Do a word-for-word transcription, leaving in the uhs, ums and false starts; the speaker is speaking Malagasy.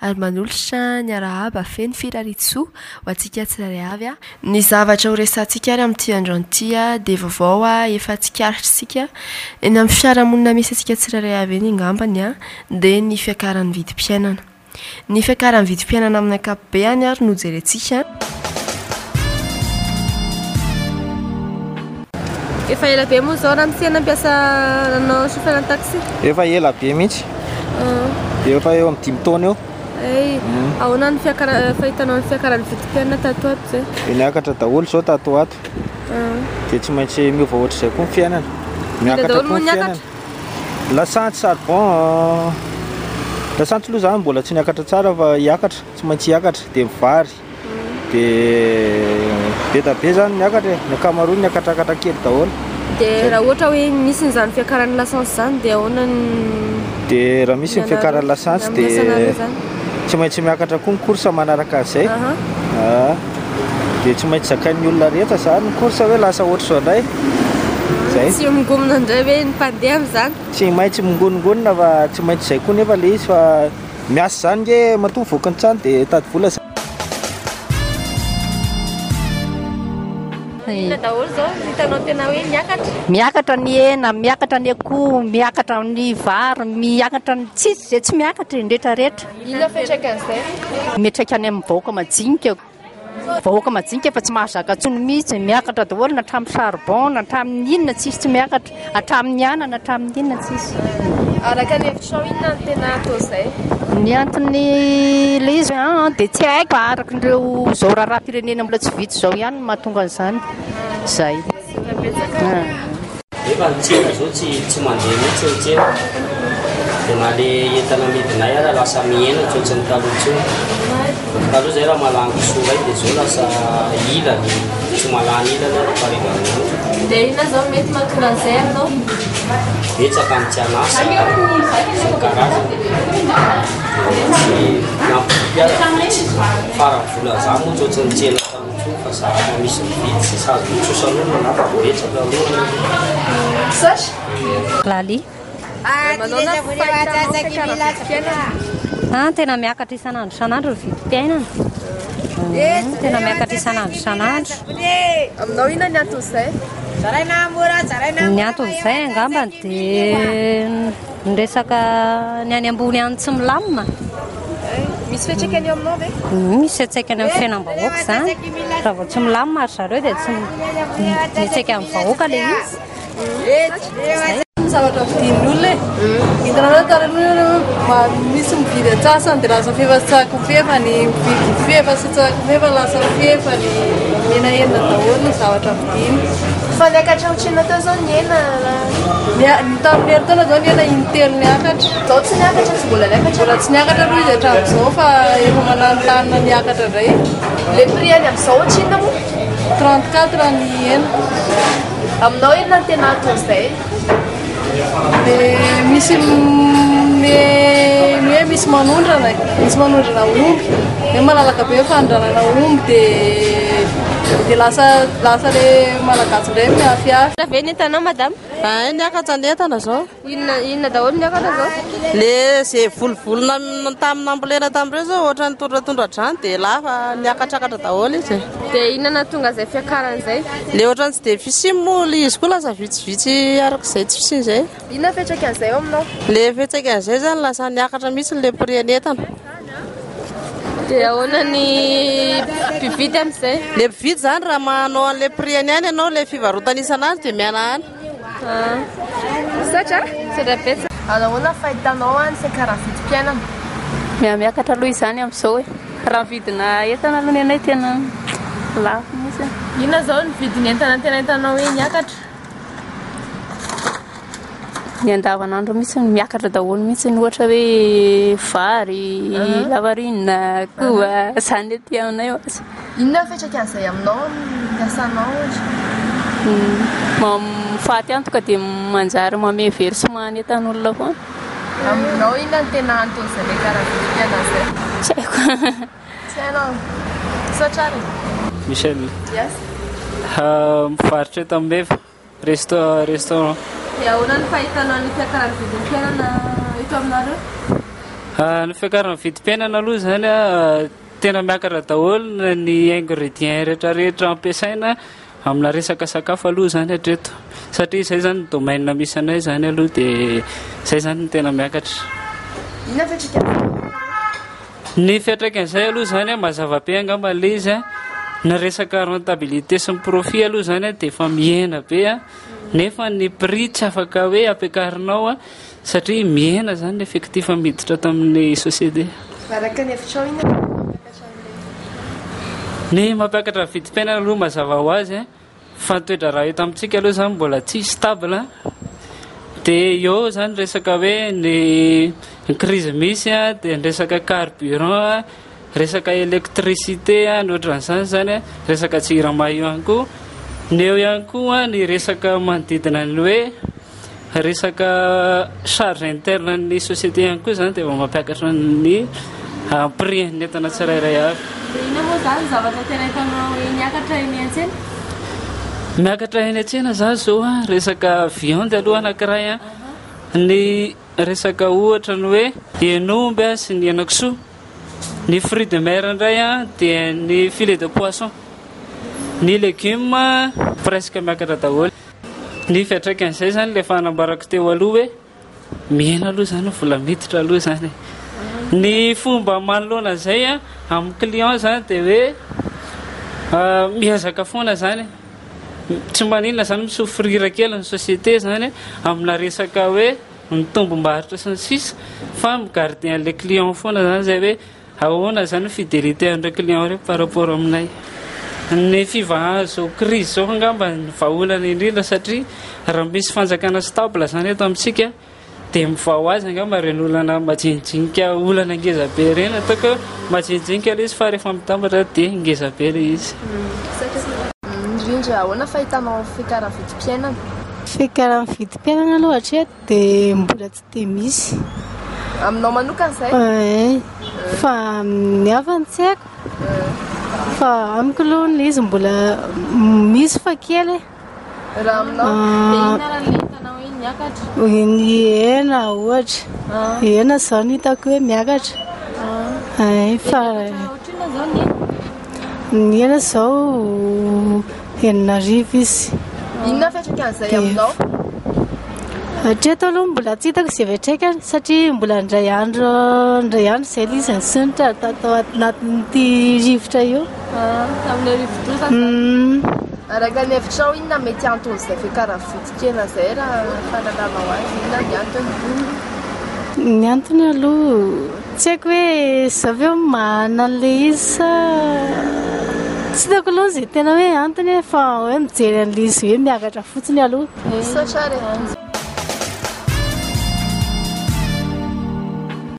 ary manolotra ny arahaba feno firarisoa ho antsika tsirairay avy a. Ny zavatra ho resantsika ary amin'ity androany ity dia vaovao a efa tsikaritrisika eny amin'ny fiarahamonina misy antsika tsirairay avy eny angambany a dia ny fiakaran'ny vidim-piainana. Ny fiakaran'ny vidim-piainana amin'ny ankapobeny ary no jerentsika. Efa ela be moa zao raha misiana ampiasa nanao chauffeur taxi? Efa ela be mihitsy. Efa eo amin'ny dimy taona eo. Ay, ahoana ny fiakara fahitanao ny fiakaran'ny vidim-piainana tato ato zay? Niakatra daholo zao tato ato. Dia tsy maintsy miova ohatr'izay koa ny fiainana. Miakatra koa ny fiainana. Lasantsy charbon, lasantsy aloha zany mbola tsy niakatra tsara fa hiakatra, tsy maintsy hiakatra dia mivary. Dia be da be zany niakatra, ny ankamaroany niakatrakatra kely daholo. Dia raha ohatra hoe misy n'izany fiakaran'ny lasantsy zany dia ahoana ny dia raha misy ny fiakaran'ny lasantsy dia tsy maintsy miakatra koa ny course manaraka an'izay. Dia tsy maintsy zakain'ny olona rehetra zany ny course hoe lasa ohatry zao indray. Zay. Tsy mongonina indray hoe ny mpandeha amin'izany. Tsy maintsy mongoningonina fa tsy maintsy izay koa nefa ilay izy fa miasa zany nge matoa voakany trano dia tady vola. Inona daholo zao hitanao tena hoe miakatra? Miakatra ny hena, miakatra ny akoho, miakatra ny vary, miakatra ny tsisy izay tsy miakatra indrehetra rehetra. Inona fiantraikan'izay? Miantraika any amin'ny vahoaka majinika. Vahoaka majinika efa tsy mahazaka tsony mihitsy, miakatra daholo na hatramin'ny charbon, na hatramin'ny inona tsisy tsy miakatra, hatramin'ny anana, na hatramin'ny inona tsisy. Araka ny hevitrao inona no tena atao izay? Ny antony ilay izy dia tsy haiko araka ireo izao raharaham-pirenena mbola tsy vitsy izao ihany mahatonga an'izany. Zay. Efa ny tsena izao tsy tsy mandeha mihitsy ny tsena. Dia na ilay entana midinay ara lasa mihena tsy ohatry ny taloha intsony. Taloha izay raha malany kisoa ray dia izao lasa ilany, tsy malany ilany ara faharevan'andro. Dia inona izao mety mahatonga an'izay aminao? Betsaka ny tsy hanasa sy ny karazana. Tsy nampipiara farany vola zany moa tsy ohatry ny tsena taloha intsony fa zahana misy mividy sy sazy mitsosan'olona na fa betsaka aloha. Sasy? Lali. Manao na fahitanao fiakaran'ny vidim-piainana? Ah, tena miakatra isan'andro isan'andro ny vidim-piainana. Tena miakatra isan'andro isan'andro. Aminao inona ny anton'izay? Ny anton'izay angambany dia ny resaka ny any ambony any tsy milamina. Misy fiantraikany eo aminao ve? Misy fiantraikany amin'ny fiainam-bahoaka izany. Raha vao tsy milamina ary zareo dia tsy miantraika amin'ny vahoaka ilay izy. Zavatra vidin'ny olona e. Hitanao tarana misy mividy atsasany dia lasa fefa sy tsako fefa ny mividy fefa sy tsako fefa lasa fefa ny henahenana daholo ny zavatra vidiny. Fa niakatra ohatrina teo zao ny hena? Ny tamin'ny herintaona zao ny hena intelo niakatra. Zao tsy niakatra tsy mbola niakatra? Mbola tsy niakatra aloha izy hatramin'izao fa efa mananontany niakatra indray. Le prix any amin'izao ohatrina moa? trente-quatre ny hena. Aminao inona no tena atao izay? Dia misy hoe misy manondrana misy manondrana omby dia malalaka be fanondranana omby dia dia lasa lasa ilay malagasy indray miafiafy. Ve ny entanao madame? Ay, niakatra ny entana zao. Inona inona daholo niakatra zao? Le izay volovolona tamin'ny ambolena tamin'ireo zao ohatra ny tondratondra-drano dia lafa niakatrakatra daholo izy. Dia inona tonga izay fiakaran'izay? Le ohatra ny tsy dia fisiny moa ilay izy koa lasa vitsivitsy arak'izay tsy fisiny izay. Inona fiantraikan'izay eo aminao? Le fiantraikan'izay zany lasa niakatra mihitsy le prix ny entana. Dia ahoana ny mpividy amin'izay? Le mpividy zany raha manao an'ilay prix any any ianao le fivarotana isan'andro dia miana any. Satra? Satra betsaka. Ahoana fahitanao any fiakaran'ny vidim-piainana? Miakatra aloha izany amin'izao e. Raha vidina entana aloha ny anay tena lafo mihitsy. Inona zao ny vidiny entana tena entanao hoe niakatra? Ny andavanandro mihitsy miakatra daholo mihitsy ny ohatra hoe vary, lafarinina, koa izany aty aminay ohatsy. Inona fiantraikan'izay aminao mpiasanao ohatra? Faty antoka dia manjary manome versement entan'olona foana. Aminao inona no tena anton'izay fiakaran'ny vidim-piainana izay? Tsy haiko. Tsy hainao? Sotrary? Michel. Yes. Mivarotra eto Ambeva, resto restaurant. Dia ahoana ny fahitanao ny fiakaran'ny vidim-piainana eto aminareo? ny fiakarana vidim-piainana aloha zany a tena miakatra daholo ny ingrédient rehetrarehetra ampiasaina amina resaka sakafo aloha zany hatreto satria izay zany ny domaine misy anay zany aloha dia izay zany ny tena miakatra. Ny fiatraikan'izay aloha zany a mazava-be angamba le izy a ny resaka rentabilité sy ny profit aloha zany a dia efa mihena be a nefa ny prix tsy afaka hoe ampiakarinao a satria mihena zany ny effectif miditra tamin'ny société. Ny mampiakatra vidim-piainana aloha mazava ho azy a fa toetra raha eto amintsika aloha zany mbola tsy stable dia eo zany resaka hoe ny crise misy a dia ny resaka carburant a resaka électricité a ny ohatran'izany zany a resaka jirama io ihany koa ny eo ihany koa ny resaka manodidina ny hoe resaka charge interne ny société ihany koa zany dia mampiakatra ny prix ny entana tsirairay avy. Ina moa zany zavatra tena hitanao miakatra eny an-tsena? Miakatra eny an-tsena zany zao a resaka viande aloha anankiray a ny resaka ohatra ny hoe hen'omby a sy ny henan-kisoa, ny fruits de mer indray a dia ny filet de poisson, ny légumes presque miakatra daholo. Ny fiatraikan'izay zany le fanambarako teo aloha hoe mihena aloha zany vola miditra aloha zany. Ny fomba manoloana zay a amin'ny client zany dia hoe miezaka foana zany tsy maninona zany misofrira kely ny société zany amina resaka hoe ny tombom-barotra sy ny sisa fa migarder an'ilay client foana zany zay hoe ahoana zany fidélité an'ireo client ireo par rapport aminay. Ny fivahazo crise zao angamba ny vahaolana indrindra satria raha misy fanjakana stable zany eto amintsika dia mivaho azy angamba reny olana majinijinika olana ngeza be reny ataoko majinijinika ilay izy fa rehefa mitambatra dia ngeza be ilay izy. Indrindra ahoana fahitanao fiakarana vidim-piainana? Fiakarana vidim-piainana aloha hatreto dia mbola tsy dia misy. Aminao manokana izay? Fa ny havany tsy haiko fa amiko aloha ilay izy mbola misy fa kely. Raha aminao dia inona raha ilay hitanao hoe miakatra? Ny hena ohatra, hena izao no hitako hoe miakatra. Fa ohatrina izao ny ny hena izao enina arivo izy. Inona fiatraikan'izay aminao? Hatreto aloha mbola tsy hitako izay fiatraikany satria mbola indray andro indray andro izay ilay izy ny sinitra tao anatin'ity rivotra io. Tamin'ilay rivotra zany? Araka ny hevitrao inona mety anton'izay fiakarana vidim-piainana izay raha fahalalanao azy? Inona ny antony? Ny antony aloha tsy haiko hoe zaveo mahana an'ilay izy sa tsy hitako aloha izay tena hoe antony fa hoe mijery an'ilay izy hoe miakatra fotsiny aloha. Sa sary